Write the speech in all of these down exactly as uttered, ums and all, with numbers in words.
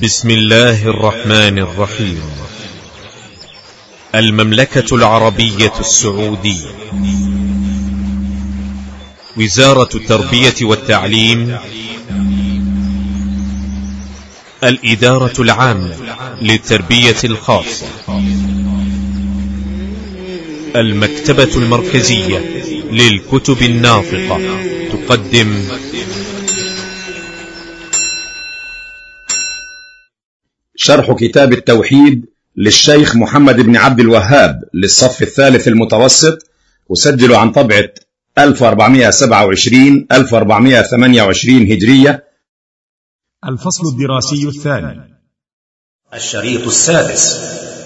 بسم الله الرحمن الرحيم. المملكة العربية السعودية، وزارة التربية والتعليم، الإدارة العامة للتربية الخاصة، المكتبة المركزية للكتب الناطقة تقدم شرح كتاب التوحيد للشيخ محمد بن عبد الوهاب للصف الثالث المتوسط، وسجل عن طبعة ألف وأربعمائة وسبعة وعشرين ألف وأربعمائة وثمانية وعشرين هجرية. الفصل الدراسي الثاني، الشريط السادس،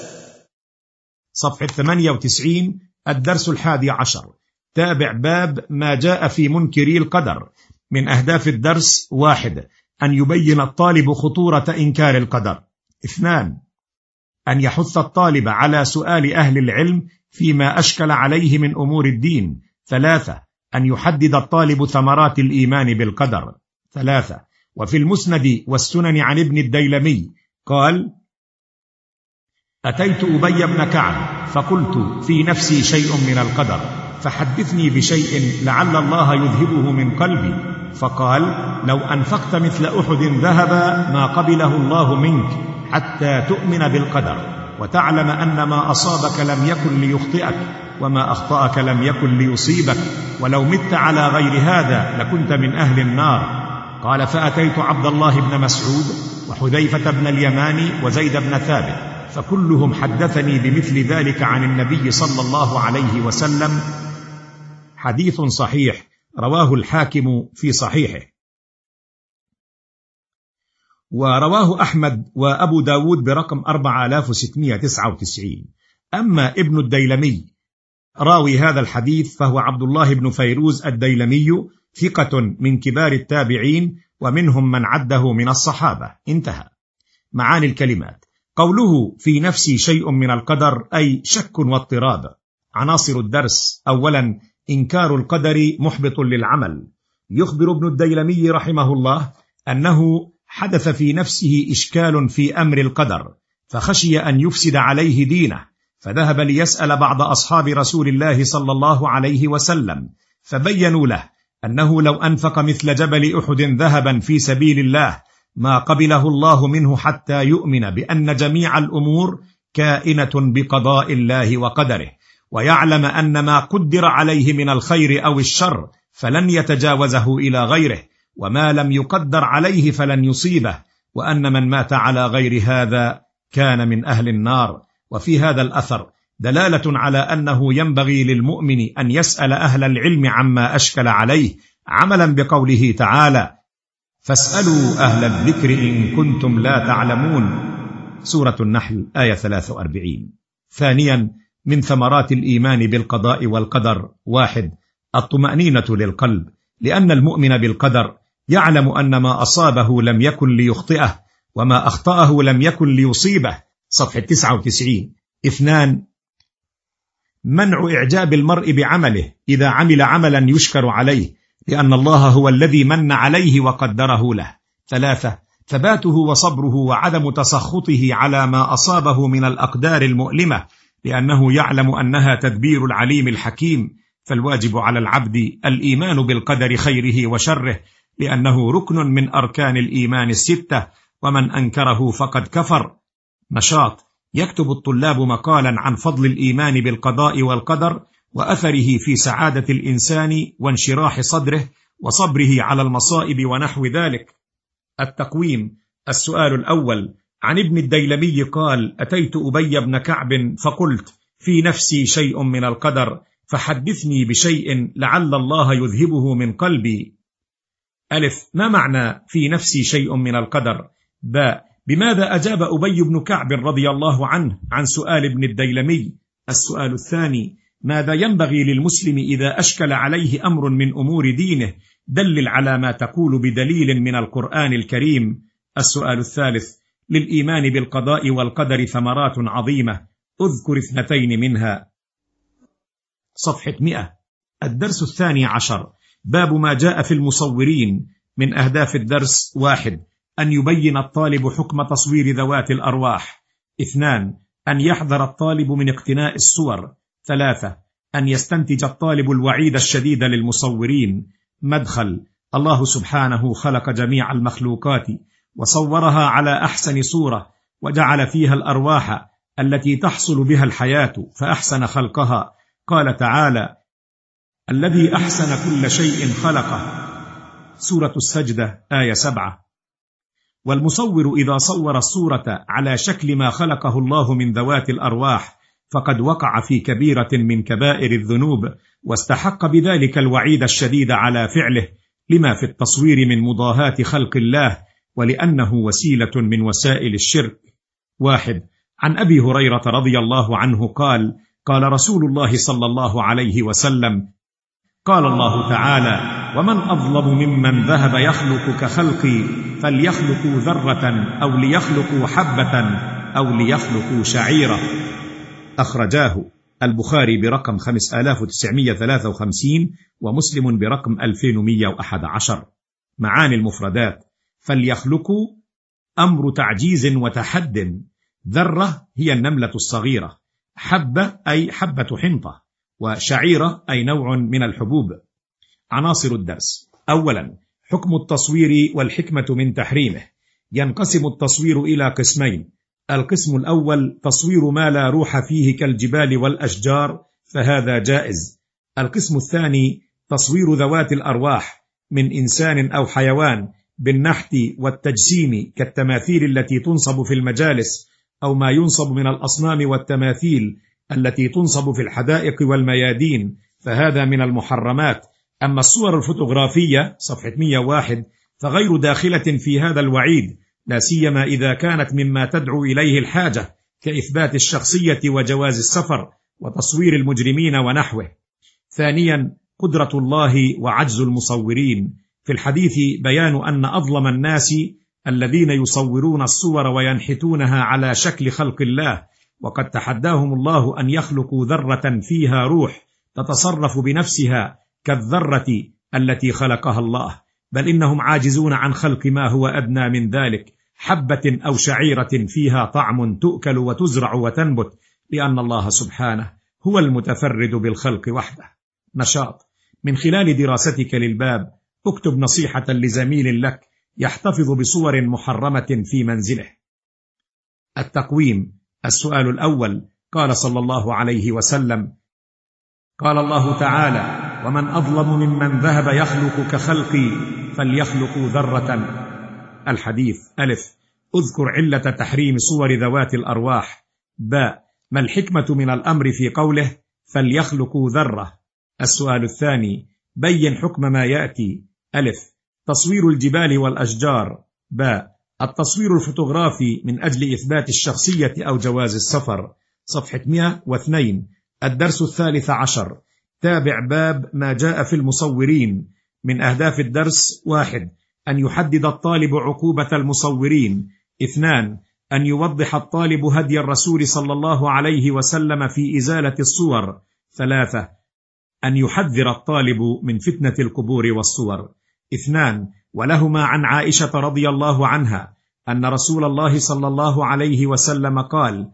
صفحة ثمانية وتسعين، الدرس الحادي عشر. تابع باب ما جاء في منكري القدر. من أهداف الدرس: واحد، أن يبين الطالب خطورة إنكار القدر. اثنان، أن يحث الطالب على سؤال أهل العلم فيما أشكل عليه من أمور الدين. ثلاثة، أن يحدد الطالب ثمرات الإيمان بالقدر. ثلاثة، وفي المسند والسنن عن ابن الديلمي قال: أتيت أبي بن كعب فقلت في نفسي شيء من القدر، فحدثني بشيء لعل الله يذهبه من قلبي. فقال: لو أنفقت مثل أحد ذهبا ما قبله الله منك حتى تؤمن بالقدر وتعلم أن ما أصابك لم يكن ليخطئك وما أخطأك لم يكن ليصيبك، ولو مت على غير هذا لكنت من أهل النار. قال: فأتيت عبد الله بن مسعود وحذيفة بن اليمان وزيد بن ثابت فكلهم حدثني بمثل ذلك عن النبي صلى الله عليه وسلم. حديث صحيح، رواه الحاكم في صحيحه، ورواه أحمد وأبو داود برقم أربعة آلاف وستمائة وتسعة وتسعين. أما ابن الديلمي راوي هذا الحديث فهو عبد الله بن فيروز الديلمي، ثقة من كبار التابعين، ومنهم من عده من الصحابة. انتهى. معاني الكلمات: قوله في نفسي شيء من القدر أي شك واضطراب. عناصر الدرس: أولا، إنكار القدر محبط للعمل. يخبر ابن الديلمي رحمه الله أنه حدث في نفسه إشكال في أمر القدر، فخشي أن يفسد عليه دينه، فذهب ليسأل بعض أصحاب رسول الله صلى الله عليه وسلم، فبينوا له أنه لو أنفق مثل جبل أحد ذهبا في سبيل الله ما قبله الله منه حتى يؤمن بأن جميع الأمور كائنة بقضاء الله وقدره، ويعلم أن ما قدر عليه من الخير أو الشر فلن يتجاوزه إلى غيره، وما لم يقدر عليه فلن يصيبه، وأن من مات على غير هذا كان من أهل النار. وفي هذا الأثر دلالة على أنه ينبغي للمؤمن أن يسأل أهل العلم عما أشكل عليه، عملا بقوله تعالى: فاسألوا أهل الذكر إن كنتم لا تعلمون، سورة النحل آية ثلاثة وأربعين. ثانيا، من ثمرات الإيمان بالقضاء والقدر: واحد، الطمأنينة للقلب، لأن المؤمن بالقدر يعلم أن ما أصابه لم يكن ليخطئه وما أخطأه لم يكن ليصيبه. صفحة تسعة وتسعين. اثنان، منع إعجاب المرء بعمله إذا عمل عملا يشكر عليه، لأن الله هو الذي من عليه وقدره له. ثلاثة، ثباته وصبره وعدم تسخطه على ما أصابه من الأقدار المؤلمة، لأنه يعلم أنها تدبير العليم الحكيم. فالواجب على العبد الإيمان بالقدر خيره وشره، لأنه ركن من أركان الإيمان الستة، ومن أنكره فقد كفر. نشاط: يكتب الطلاب مقالا عن فضل الإيمان بالقضاء والقدر وأثره في سعادة الإنسان وانشراح صدره وصبره على المصائب ونحو ذلك. التقويم: السؤال الأول، عن ابن الديلمي قال: أتيت أبي بن كعب فقلت في نفسي شيء من القدر، فحدثني بشيء لعل الله يذهبه من قلبي. ألف، ما معنى في نفسي شيء من القدر؟ باء، بماذا أجاب أبي بن كعب رضي الله عنه عن سؤال ابن الديلمي؟ السؤال الثاني، ماذا ينبغي للمسلم إذا أشكل عليه أمر من أمور دينه؟ دلل على ما تقول بدليل من القرآن الكريم. السؤال الثالث، للإيمان بالقضاء والقدر ثمرات عظيمة، أذكر اثنتين منها. صفحة مئة. الدرس الثاني عشر، باب ما جاء في المصورين. من أهداف الدرس: واحد، أن يبين الطالب حكم تصوير ذوات الأرواح. اثنان أن يحذر الطالب من اقتناء الصور. ثلاثة أن يستنتج الطالب الوعيد الشديد للمصورين. مدخل: الله سبحانه خلق جميع المخلوقات وصورها على أحسن صورة، وجعل فيها الأرواح التي تحصل بها الحياة فأحسن خلقها. قال تعالى: الذي أحسن كل شيء خلقه. سورة السجدة آية سبعة. والمصور إذا صور الصورة على شكل ما خلقه الله من ذوات الأرواح فقد وقع في كبيرة من كبائر الذنوب، واستحق بذلك الوعيد الشديد على فعله، لما في التصوير من مضاهاة خلق الله، ولأنه وسيلة من وسائل الشرك. واحد عن أبي هريرة رضي الله عنه قال: قال رسول الله صلى الله عليه وسلم: قال الله تعالى: ومن أظلم ممن ذهب يخلق كخلقي فليخلقوا ذرة أو ليخلقوا حبة أو ليخلقوا شعيرة. أخرجاه البخاري برقم خمسة آلاف وتسعمائة وثلاثة وخمسين ومسلم برقم ألفين ومئة وأحد عشر. معاني المفردات: فليخلقوا أمر تعجيز وتحد، ذرة هي النملة الصغيرة، حبة أي حبة حنطة، وشعيرة أي نوع من الحبوب. عناصر الدرس: أولا حكم التصوير والحكمة من تحريمه. ينقسم التصوير إلى قسمين: القسم الأول تصوير ما لا روح فيه كالجبال والأشجار فهذا جائز. القسم الثاني تصوير ذوات الأرواح من إنسان أو حيوان بالنحت والتجسيم كالتماثيل التي تنصب في المجالس، أو ما ينصب من الأصنام والتماثيل التي تنصب في الحدائق والميادين فهذا من المحرمات. أما الصور الفوتوغرافية صفحة مئة وواحد فغير داخلة في هذا الوعيد، لا سيما إذا كانت مما تدعو إليه الحاجة كإثبات الشخصية وجواز السفر وتصوير المجرمين ونحوه. ثانيا قدرة الله وعجز المصورين. في الحديث بيان أن أظلم الناس الذين يصورون الصور وينحتونها على شكل خلق الله، وقد تحداهم الله أن يخلقوا ذرة فيها روح تتصرف بنفسها كالذرة التي خلقها الله، بل إنهم عاجزون عن خلق ما هو أدنى من ذلك، حبة أو شعيرة فيها طعم تؤكل وتزرع وتنبت، لأن الله سبحانه هو المتفرد بالخلق وحده. نشاط: من خلال دراستك للباب اكتب نصيحة لزميل لك يحتفظ بصور محرمة في منزله. التقويم: السؤال الأول: قال صلى الله عليه وسلم: قال الله تعالى: ومن أظلم ممن ذهب يخلق كخلقي فليخلقوا ذرة. الحديث: ألف اذكر علة تحريم صور ذوات الأرواح. باء ما الحكمة من الأمر في قوله فليخلقوا ذرة؟ السؤال الثاني: بين حكم ما يأتي. ألف تصوير الجبال والأشجار. باء التصوير الفوتوغرافي من أجل إثبات الشخصية أو جواز السفر. صفحة مئة واثنين. الدرس الثالث عشر. تابع باب ما جاء في المصورين. من أهداف الدرس: واحد أن يحدد الطالب عقوبة المصورين. اثنان أن يوضح الطالب هدي الرسول صلى الله عليه وسلم في إزالة الصور. ثلاثة أن يحذر الطالب من فتنة القبور والصور. اثنان ولهما عن عائشة رضي الله عنها أن رسول الله صلى الله عليه وسلم قال: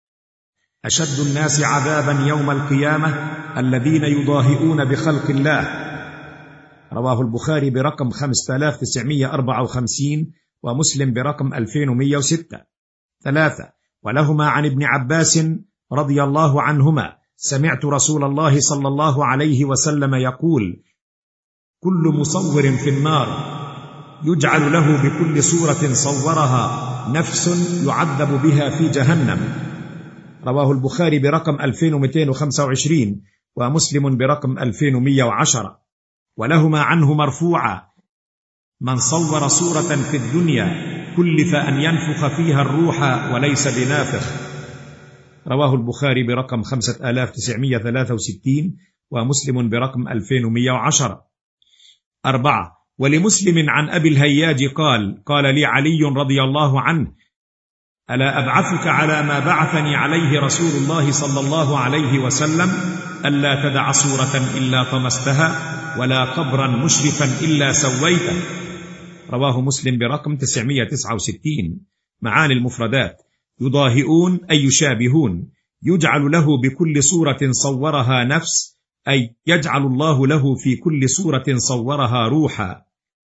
أشد الناس عذابا يوم القيامة الذين يضاهئون بخلق الله. رواه البخاري برقم خمسة آلاف وتسعمائة وأربعة وخمسين ومسلم برقم ألفين ومئة وستة. ثلاثة ولهما عن ابن عباس رضي الله عنهما سمعت رسول الله صلى الله عليه وسلم يقول: كل مصور في النار يجعل له بكل صورة صورها نفس يعذب بها في جهنم. رواه البخاري برقم ألفين ومئتين وخمسة وعشرين ومسلم برقم ألفين ومئة وعشرة. ولهما عنه مرفوعا: من صور صورة في الدنيا كلف أن ينفخ فيها الروح وليس بنافخ. رواه البخاري برقم خمسة آلاف وتسعمائة وثلاثة وستين ومسلم برقم ألفين ومئة وعشرة. أربعة ولمسلم عن أبي الهياج قال: قال لي علي رضي الله عنه: ألا أبعثك على ما بعثني عليه رسول الله صلى الله عليه وسلم؟ ألا تدع صورة إلا طمستها ولا قبرا مشرفا إلا سويته. رواه مسلم برقم تسعمائة وتسعة وستين. معاني المفردات: يضاهئون أي يشابهون، يجعل له بكل صورة صورها نفس أي يجعل الله له في كل صورة صورها روحا.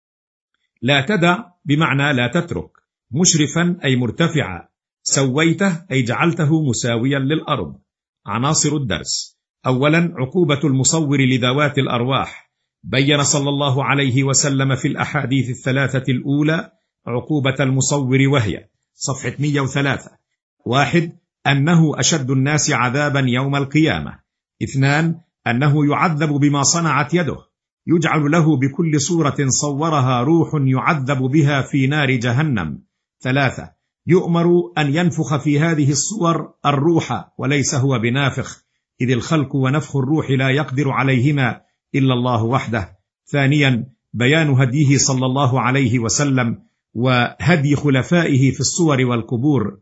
لا تدع بمعنى لا تترك. مشرفا أي مرتفعا. سويته أي جعلته مساويا للأرض. عناصر الدرس: أولا، عقوبة المصور لذوات الأرواح. بين صلى الله عليه وسلم في الأحاديث الثلاثة الأولى عقوبة المصور، وهي صفحة مئة وثلاثة: واحد، أنه أشد الناس عذابا يوم القيامة. اثنان، أنه يعذب بما صنعت يده، يجعل له بكل صورة صورها روح يعذب بها في نار جهنم. ثلاثة، يؤمر أن ينفخ في هذه الصور الروح وليس هو بنافخ، إذ الخلق ونفخ الروح لا يقدر عليهما إلا الله وحده. ثانيا، بيان هديه صلى الله عليه وسلم وهدي خلفائه في الصور والقبور.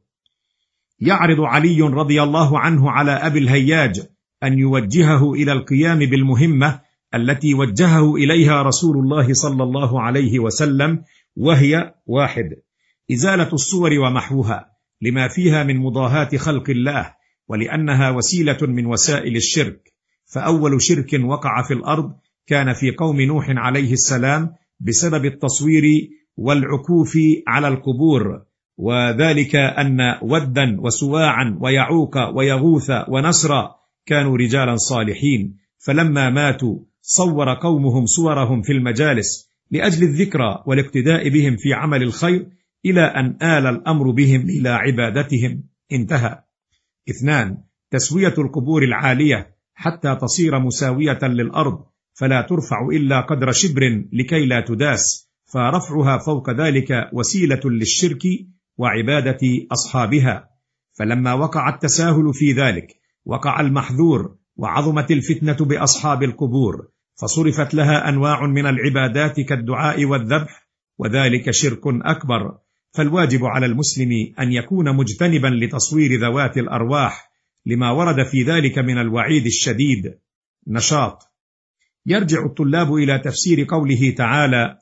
يعرض علي رضي الله عنه على أبي الهياج أن يوجهه إلى القيام بالمهمة التي وجهه إليها رسول الله صلى الله عليه وسلم، وهي: واحد، إزالة الصور ومحوها، لما فيها من مضاهاة خلق الله، ولأنها وسيلة من وسائل الشرك. فأول شرك وقع في الأرض كان في قوم نوح عليه السلام بسبب التصوير والعكوف على القبور، وذلك أن ودا وسواعا ويعوق ويغوث ونسرا كانوا رجالا صالحين، فلما ماتوا صور قومهم صورهم في المجالس لأجل الذكرى والاقتداء بهم في عمل الخير، إلى أن آل الأمر بهم إلى عبادتهم. انتهى. اثنان، تسوية القبور العالية حتى تصير مساوية للأرض، فلا ترفع إلا قدر شبر لكي لا تداس، فرفعها فوق ذلك وسيلة للشرك وعبادة أصحابها. فلما وقع التساهل في ذلك وقع المحذور، وعظمت الفتنة بأصحاب القبور، فصرفت لها أنواع من العبادات كالدعاء والذبح، وذلك شرك أكبر. فالواجب على المسلم أن يكون مجتنبا لتصوير ذوات الأرواح، لما ورد في ذلك من الوعيد الشديد. نشاط: يرجع الطلاب إلى تفسير قوله تعالى: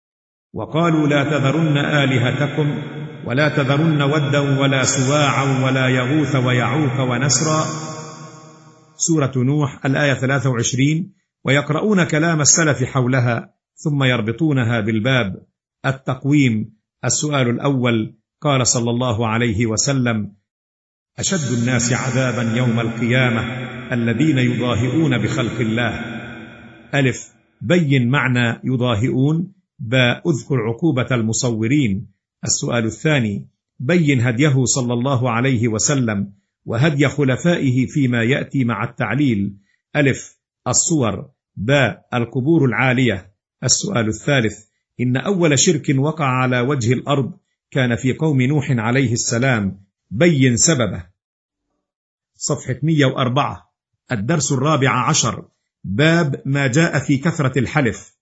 وقالوا لا تذرن آلهتكم ولا تذرن ودا ولا سواعا ولا يغوث ويعوق ونسرا، سورة نوح الآية ثلاثة وعشرين، ويقرؤون كلام السلف حولها ثم يربطونها بالباب. التقويم: السؤال الأول، قال صلى الله عليه وسلم: أشد الناس عذابا يوم القيامة الذين يضاهئون بخلق الله. ألف، بين معنى يضاهئون. باء، اذكر عقوبة المصورين. السؤال الثاني، بين هديه صلى الله عليه وسلم وهدي خلفائه فيما يأتي مع التعليل. ألف، الصور. باء، القبور العالية. السؤال الثالث، إن أول شرك وقع على وجه الأرض كان في قوم نوح عليه السلام، بين سببه. صفحة مئة وأربعة. الدرس الرابع عشر، باب ما جاء في كثرة الحلف.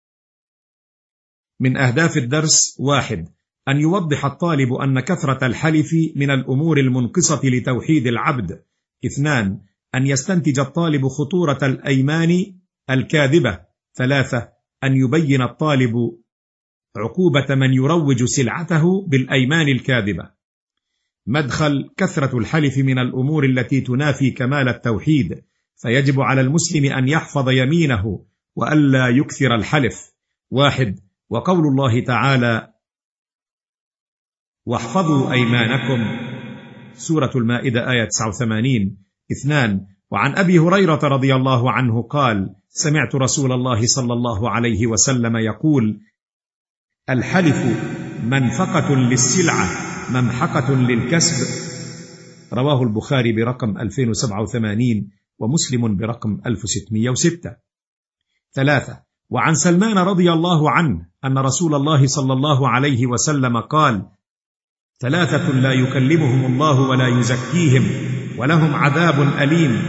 من أهداف الدرس: واحد، أن يوضح الطالب أن كثرة الحلف من الأمور المنقصة لتوحيد العبد. اثنان، أن يستنتج الطالب خطورة الأيمان الكاذبة. ثلاثة، أن يبين الطالب عقوبة من يروج سلعته بالأيمان الكاذبة. مدخل: كثرة الحلف من الأمور التي تنافي كمال التوحيد، فيجب على المسلم أن يحفظ يمينه وألا يكثر الحلف. واحد، وقول الله تعالى: واحفظوا أيمانكم، سورة المائدة آية تسعة وثمانين. اثنان، وعن أبي هريرة رضي الله عنه قال: سمعت رسول الله صلى الله عليه وسلم يقول: الحلف منفقة للسلعة ممحقة للكسب. رواه البخاري برقم ألفين وسبعة وثمانين ومسلم برقم ألف وستمئة وستة. ثلاثة، وعن سلمان رضي الله عنه أن رسول الله صلى الله عليه وسلم قال: ثلاثة لا يكلمهم الله ولا يزكيهم ولهم عذاب أليم: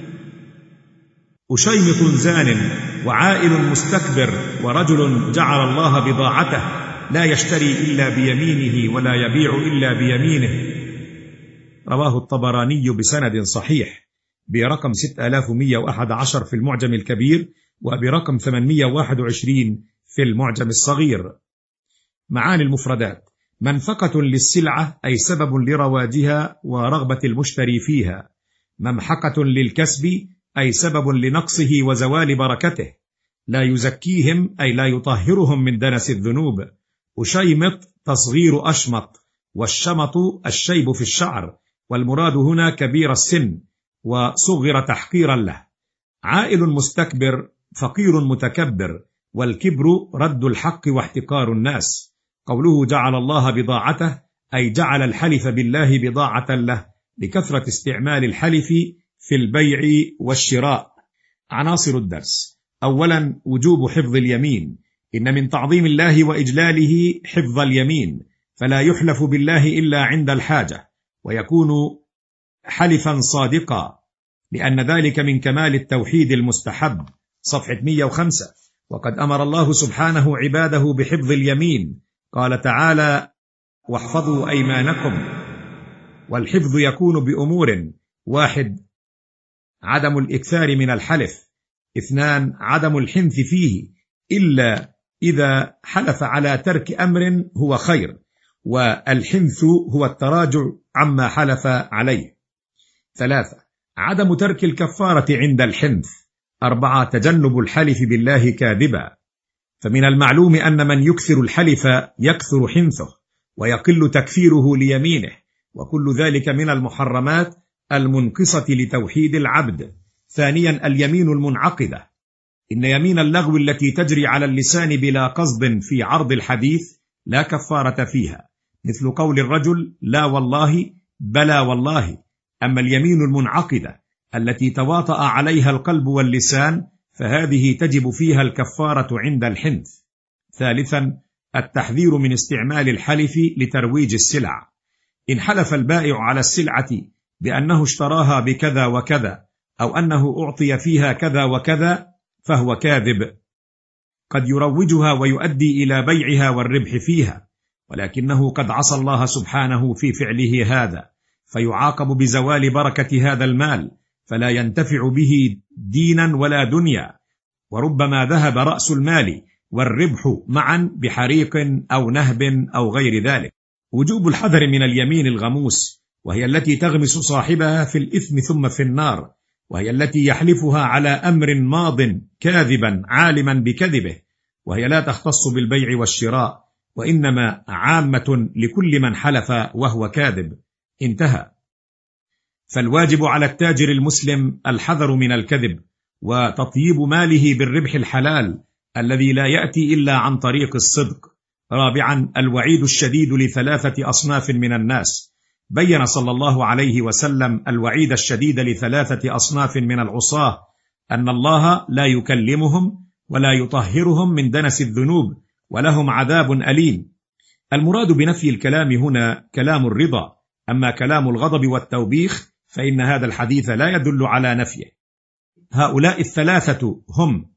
أشيمط زان وعائل مستكبر ورجل جعل الله بضاعته لا يشتري إلا بيمينه ولا يبيع إلا بيمينه. رواه الطبراني بسند صحيح برقم ستة آلاف ومئة وأحد عشر في المعجم الكبير وبرقم ثمانمئة وواحد وعشرين في المعجم الصغير. معاني المفردات: منفقة للسلعة أي سبب لرواجها ورغبة المشتري فيها. ممحقة للكسب أي سبب لنقصه وزوال بركته. لا يزكيهم أي لا يطهرهم من دنس الذنوب. أشيمط تصغير أشمط، والشمط الشيب في الشعر، والمراد هنا كبير السن وصغر تحقيرا له. عائل مستكبر، فقير متكبر، والكبر رد الحق واحتقار الناس. قوله جعل الله بضاعته أي جعل الحلف بالله بضاعة له لكثرة استعمال الحلف في البيع والشراء. عناصر الدرس: أولا، وجوب حفظ اليمين. إن من تعظيم الله وإجلاله حفظ اليمين، فلا يحلف بالله إلا عند الحاجة، ويكون حلفا صادقا، لأن ذلك من كمال التوحيد المستحب. صفحة مئة وخمسة. وقد أمر الله سبحانه عباده بحفظ اليمين، قال تعالى: واحفظوا أيمانكم. والحفظ يكون بأمور: واحد، عدم الإكثار من الحلف. اثنان، عدم الحنث فيه إلا إذا حلف على ترك أمر هو خير، والحنث هو التراجع عما حلف عليه. ثلاثة، عدم ترك الكفارة عند الحنث. أربعة، تجنب الحلف بالله كاذبا، فمن المعلوم أن من يكثر الحلف يكثر حنثه ويقل تكفيره ليمينه، وكل ذلك من المحرمات المنقصة لتوحيد العبد. ثانيا، اليمين المنعقدة. إن يمين اللغو التي تجري على اللسان بلا قصد في عرض الحديث لا كفارة فيها، مثل قول الرجل لا والله بلا والله. أما اليمين المنعقدة التي تواطأ عليها القلب واللسان فهذه تجب فيها الكفارة عند الحنث. ثالثا، التحذير من استعمال الحلف لترويج السلع. إن حلف البائع على السلعة بأنه اشتراها بكذا وكذا، أو أنه أعطي فيها كذا وكذا، فهو كاذب، قد يروجها ويؤدي إلى بيعها والربح فيها، ولكنه قد عصى الله سبحانه في فعله هذا، فيعاقب بزوال بركة هذا المال، فلا ينتفع به دينا ولا دنيا، وربما ذهب رأس المال والربح معا بحريق أو نهب أو غير ذلك. وجوب الحذر من اليمين الغموس، وهي التي تغمس صاحبها في الإثم ثم في النار، وهي التي يحلفها على أمر ماض كاذبا عالما بكذبه، وهي لا تختص بالبيع والشراء، وإنما عامة لكل من حلف وهو كاذب. انتهى. فالواجب على التاجر المسلم الحذر من الكذب، وتطييب ماله بالربح الحلال الذي لا يأتي إلا عن طريق الصدق. رابعا، الوعيد الشديد لثلاثة أصناف من الناس. بين صلى الله عليه وسلم الوعيد الشديد لثلاثة أصناف من العصاة، أن الله لا يكلمهم ولا يطهرهم من دنس الذنوب، ولهم عذاب أليم. المراد بنفي الكلام هنا كلام الرضا، أما كلام الغضب والتوبيخ فإن هذا الحديث لا يدل على نفيه. هؤلاء الثلاثة هم: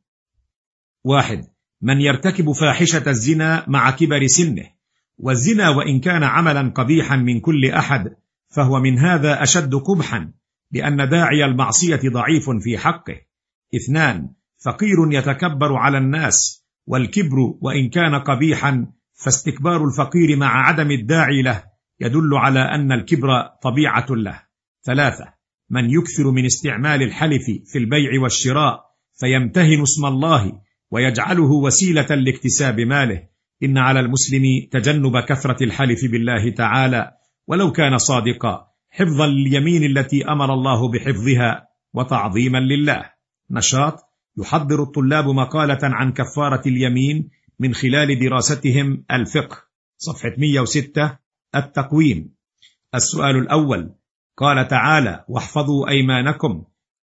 واحد، من يرتكب فاحشة الزنا مع كبر سنه، والزنا وإن كان عملا قبيحا من كل أحد فهو من هذا أشد قبحا، لأن داعي المعصية ضعيف في حقه. اثنان، فقير يتكبر على الناس، والكبر وإن كان قبيحا فاستكبار الفقير مع عدم الداعي له يدل على أن الكبر طبيعة له. ثلاثة، من يكثر من استعمال الحلف في البيع والشراء فيمتهن اسم الله ويجعله وسيلة لاكتساب ماله. إن على المسلم تجنب كثرة الحلف بالله تعالى ولو كان صادقا، حفظا لليمين التي أمر الله بحفظها وتعظيما لله. نشاط: يحضر الطلاب مقالة عن كفارة اليمين من خلال دراستهم الفقه. صفحة مئة وستة. التقويم. السؤال الأول: قال تعالى: واحفظوا أيمانكم.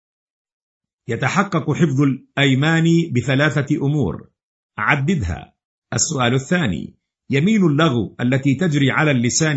يتحقق حفظ الأيمان بثلاثة أمور، عددها. السؤال الثاني: يمين اللغو التي تجري على اللسان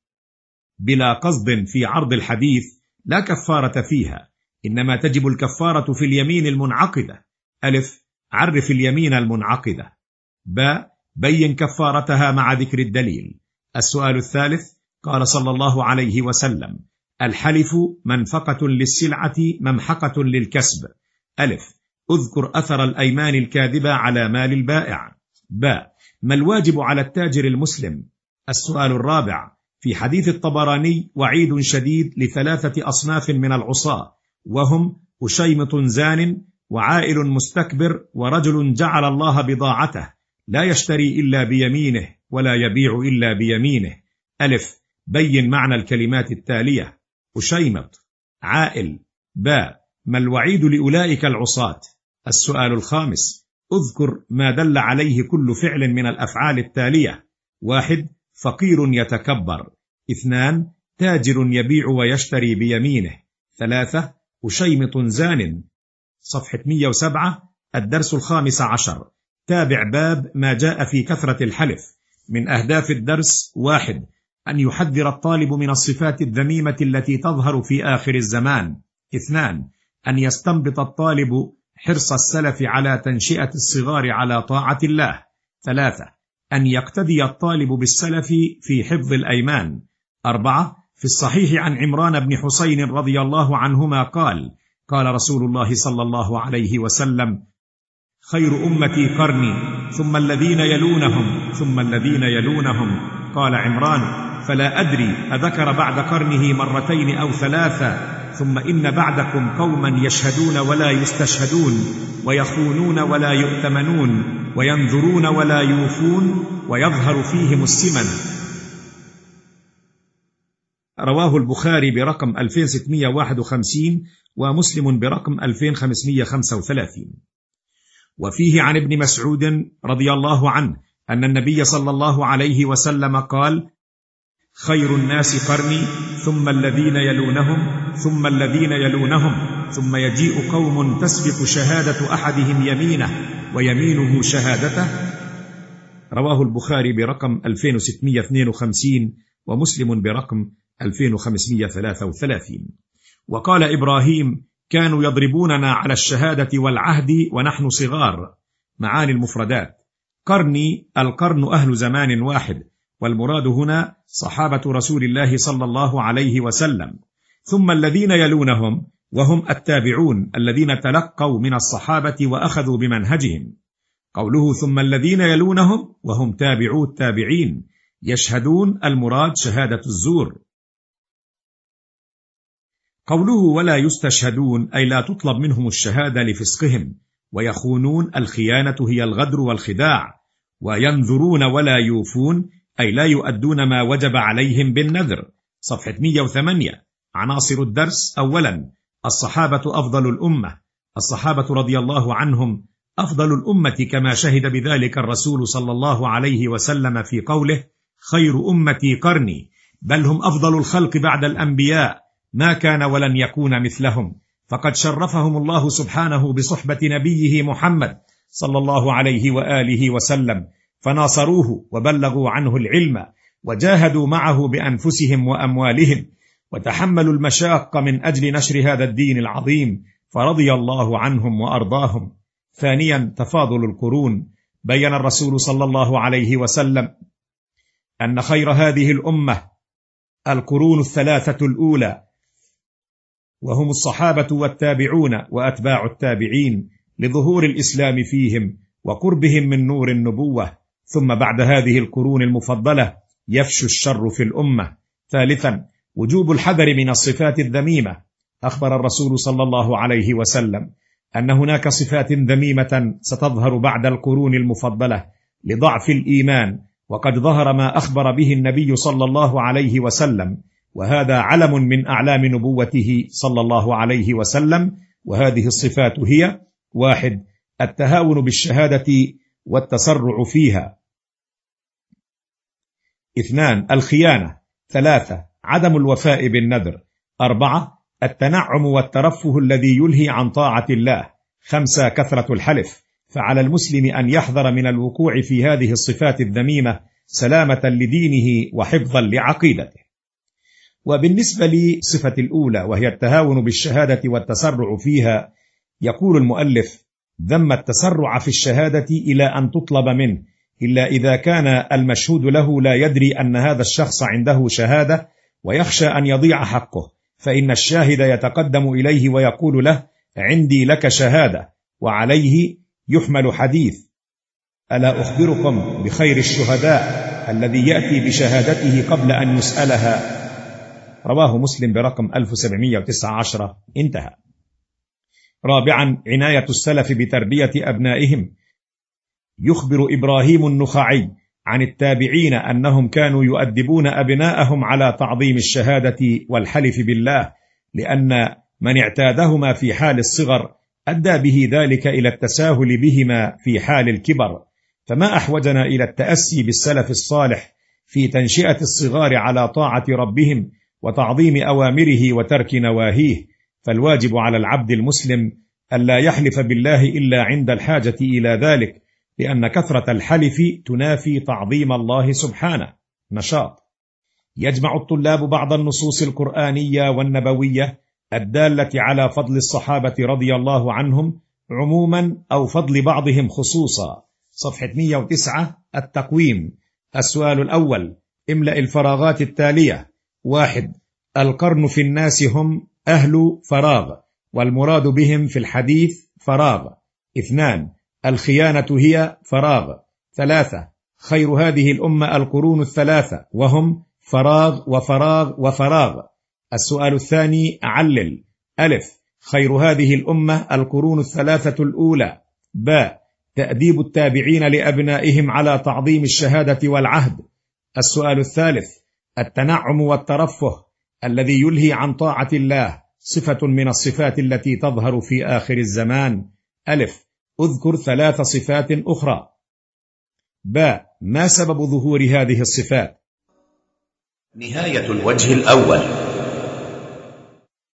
بلا قصد في عرض الحديث لا كفارة فيها، إنما تجب الكفارة في اليمين المنعقدة. ألف، عرف اليمين المنعقدة. ب، بين كفارتها مع ذكر الدليل. السؤال الثالث: قال صلى الله عليه وسلم: الحلف منفقة للسلعة ممحقة للكسب. ألف، اذكر أثر الأيمان الكاذبة على مال البائع. باء ما الواجب على التاجر المسلم؟ السؤال الرابع: في حديث الطبراني وعيد شديد لثلاثة أصناف من العصاة، وهم أشيمط زان، وعائل مستكبر، ورجل جعل الله بضاعته لا يشتري إلا بيمينه ولا يبيع إلا بيمينه. ألف بين معنى الكلمات التالية: أشيمط، عائل. باء ما الوعيد لأولئك العصاة؟ السؤال الخامس: اذكر ما دل عليه كل فعل من الأفعال التالية: واحد فقير يتكبر، اثنان تاجر يبيع ويشتري بيمينه، ثلاثة أشيمط زان. صفحة مئة وسبعة، الدرس الخامس عشر. تابع باب ما جاء في كثرة الحلف. من أهداف الدرس: واحد أن يحذر الطالب من الصفات الذميمة التي تظهر في آخر الزمان. اثنان أن يستنبط الطالب حرص السلف على تنشئة الصغار على طاعة الله. ثلاثة أن يقتدي الطالب بالسلف في حفظ الأيمان. أربعة في الصحيح عن عمران بن حسين رضي الله عنهما قال: قال رسول الله صلى الله عليه وسلم: خير أمتي قرني، ثم الذين يلونهم، ثم الذين يلونهم. قال عمران: فلا أدري أذكر بعد قرنه مرتين أو ثلاثة. ثم إن بعدكم قوما يشهدون ولا يستشهدون، ويخونون ولا يؤتمنون، وينذرون ولا يوفون، ويظهر فيهم السمن. رواه البخاري برقم ألفين وستمئة وواحد وخمسين ومسلم برقم ألفين وخمسمئة وخمسة وثلاثين. وفيه عن ابن مسعود رضي الله عنه أن النبي صلى الله عليه وسلم قال: خير الناس قرني، ثم الذين يلونهم، ثم الذين يلونهم، ثم يجيء قوم تسبق شهادة أحدهم يمينه ويمينه شهادته. رواه البخاري برقم ألفين وستمئة واثنين وخمسين ومسلم برقم ألفين وخمسمئة وثلاثة وثلاثين. وقال إبراهيم: كانوا يضربوننا على الشهادة والعهد ونحن صغار. معاني المفردات: قرني، القرن أهل زمان واحد، والمراد هنا صحابة رسول الله صلى الله عليه وسلم. ثم الذين يلونهم، وهم التابعون الذين تلقوا من الصحابة وأخذوا بمنهجهم. قوله ثم الذين يلونهم وهم تابعو التابعين، يشهدون، المراد شهادة الزور. قوله ولا يستشهدون، أي لا تطلب منهم الشهادة لفسقهم. ويخونون، الخيانة هي الغدر والخداع. وينذرون ولا يوفون، أي لا يؤدون ما وجب عليهم بالنذر. صفحة مئة وثمانية. عناصر الدرس: أولا الصحابة أفضل الأمة. الصحابة رضي الله عنهم أفضل الأمة كما شهد بذلك الرسول صلى الله عليه وسلم في قوله: خير أمتي قرني، بل هم أفضل الخلق بعد الأنبياء، ما كان ولن يكون مثلهم، فقد شرفهم الله سبحانه بصحبة نبيه محمد صلى الله عليه وآله وسلم، فناصروه وبلغوا عنه العلم، وجاهدوا معه بأنفسهم وأموالهم، وتحملوا المشاق من أجل نشر هذا الدين العظيم، فرضي الله عنهم وأرضاهم. ثانيا تفاضل القرون. بين الرسول صلى الله عليه وسلم أن خير هذه الأمة القرون الثلاثة الأولى، وهم الصحابة والتابعون وأتباع التابعين، لظهور الإسلام فيهم وقربهم من نور النبوة. ثم بعد هذه القرون المفضلة يفشو الشر في الأمة. ثالثا وجوب الحذر من الصفات الذميمة. أخبر الرسول صلى الله عليه وسلم أن هناك صفات ذميمة ستظهر بعد القرون المفضلة لضعف الإيمان، وقد ظهر ما أخبر به النبي صلى الله عليه وسلم، وهذا علم من أعلام نبوته صلى الله عليه وسلم. وهذه الصفات هي: واحد التهاون بالشهادة والتسرع فيها. اثنان الخيانة. ثلاثة عدم الوفاء بالنذر. أربعة التنعم والترفه الذي يلهي عن طاعة الله. خمسة كثرة الحلف. فعلى المسلم أن يحذر من الوقوع في هذه الصفات الذميمة سلامة لدينه وحفظا لعقيدته. وبالنسبة للصفة الأولى وهي التهاون بالشهادة والتسرع فيها، يقول المؤلف: ذم التسرع في الشهادة إلى أن تطلب منه، إلا إذا كان المشهود له لا يدري أن هذا الشخص عنده شهادة ويخشى أن يضيع حقه، فإن الشاهد يتقدم إليه ويقول له: عندي لك شهادة، وعليه يحمل حديث ألا أخبركم بخير الشهداء الذي يأتي بشهادته قبل أن يسألها؟ رواه مسلم برقم ألف وسبعمائة وتسعة عشر. انتهى. رابعا، عناية السلف بتربية أبنائهم. يخبر إبراهيم النخعي عن التابعين أنهم كانوا يؤدبون أبناءهم على تعظيم الشهادة والحلف بالله، لأن من اعتادهما في حال الصغر أدى به ذلك إلى التساهل بهما في حال الكبر، فما أحوجنا إلى التأسي بالسلف الصالح في تنشئة الصغار على طاعة ربهم وتعظيم أوامره وترك نواهيه. فالواجب على العبد المسلم ألا يحلف بالله إلا عند الحاجة إلى ذلك، لأن كثرة الحلف تنافي تعظيم الله سبحانه. نشاط. يجمع الطلاب بعض النصوص القرآنية والنبوية الدالة على فضل الصحابة رضي الله عنهم عموما أو فضل بعضهم خصوصا. صفحة مئة وتسعة. التقويم. السؤال الأول: املأ الفراغات التالية. واحد: القرن في الناس هم أهل فراغ، والمراد بهم في الحديث فراغ. اثنان: الخيانة هي فراغ. ثلاثة: خير هذه الأمة القرون الثلاثة، وهم فراغ وفراغ وفراغ. السؤال الثاني: علل. ألف: خير هذه الأمة القرون الثلاثة الأولى. باء: تأديب التابعين لأبنائهم على تعظيم الشهادة والعهد. السؤال الثالث: التنعم والترفه الذي يلهي عن طاعة الله، صفة من الصفات التي تظهر في آخر الزمان. ألف: اذكر ثلاث صفات أخرى. باء: ما سبب ظهور هذه الصفات؟ نهاية الوجه الأول.